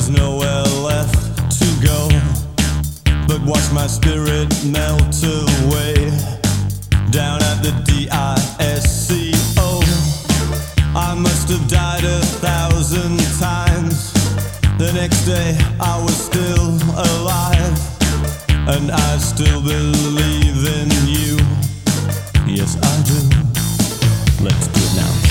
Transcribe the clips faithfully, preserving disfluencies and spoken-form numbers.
was nowhere left to go but watch my spirit melt away down at the D I S C O. I must have died a thousand times. The next day I was still alive, and I still believe in you. Yes, I do. Let's do it now.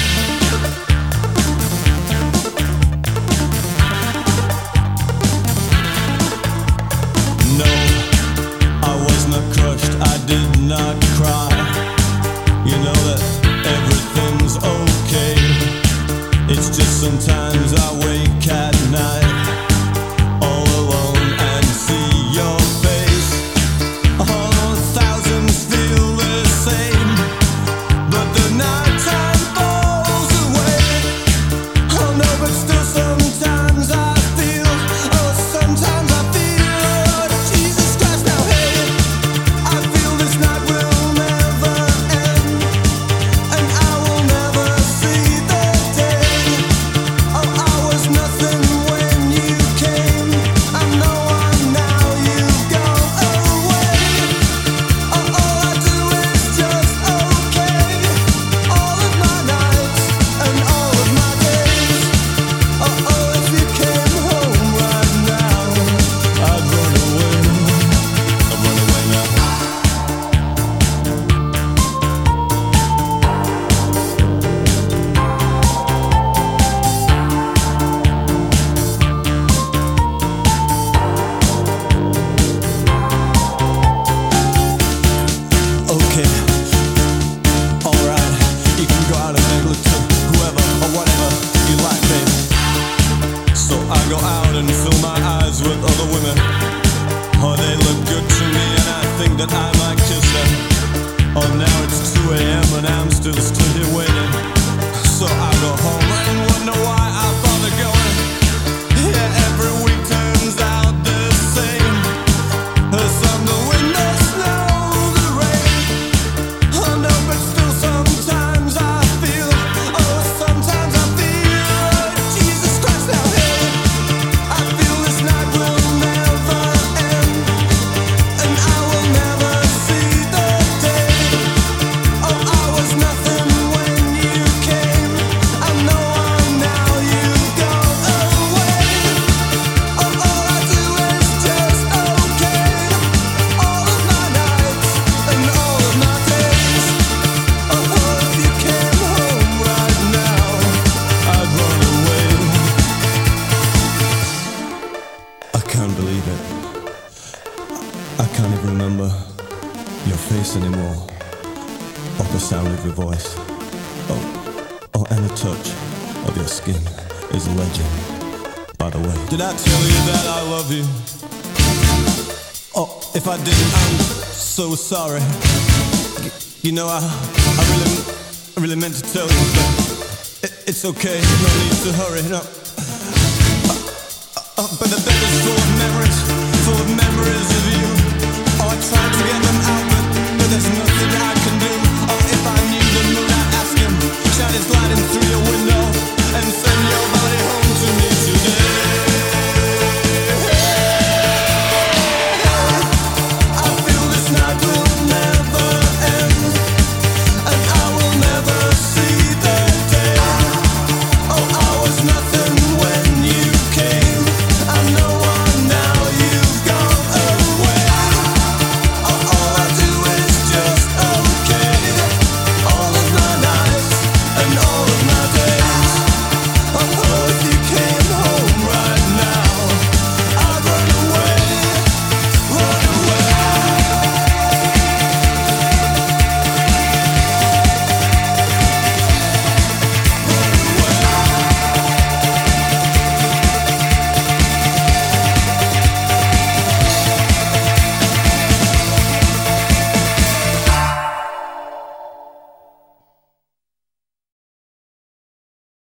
No, I was not crushed, I did not cry. You know that everything's okay. It's just sometimes I wake at night all alone and see your face. All thousands feel the same, but the night time falls away. Oh no, but still sometimes I feel, oh sometimes I feel, Jesus Christ, now hey, I feel this night will never end, and I will never see the day. Oh, I was nothing when you came, I'm no one now, you've gone away. Oh, all I do is just okay, all of my nights and all of my days. Oh, oh, if you came home right now, I'd run away, I'd run away now. Okay, alright, you can go out and make love to whoever or whatever you like, babe. So I go out and fill my eyes with other women. Oh, they look good to me and I think that I might kiss them. Oh, now it's two a.m. and I'm still stood here waiting. So I go home and wonder why I bother going. Yeah, every week turns out the same. The sun, the wind, the snow, the rain. Oh no, but still sometimes I feel, oh sometimes I feel, Jesus Christ, now hey, I feel this night will never end, and I will never see the day. Oh, I was nothing when you came, I'm no one now, you've gone away. Oh, all I do is just okay, all of my nights and all of my days. Oh, oh, if you came home right now, I'd run away. I can't believe it. I can't even remember your face anymore, or the sound of your voice. Oh, oh, and the touch of your skin is a legend, by the way. Did I tell you that I love you? Oh, if I didn't, I'm so sorry. Y- You know, I, I really, I really meant to tell you, but it, it's okay, no need to hurry, no. Uh, but the bed is full of memories, full of memories of you. Oh, I tried to get them out, but, but there's nothing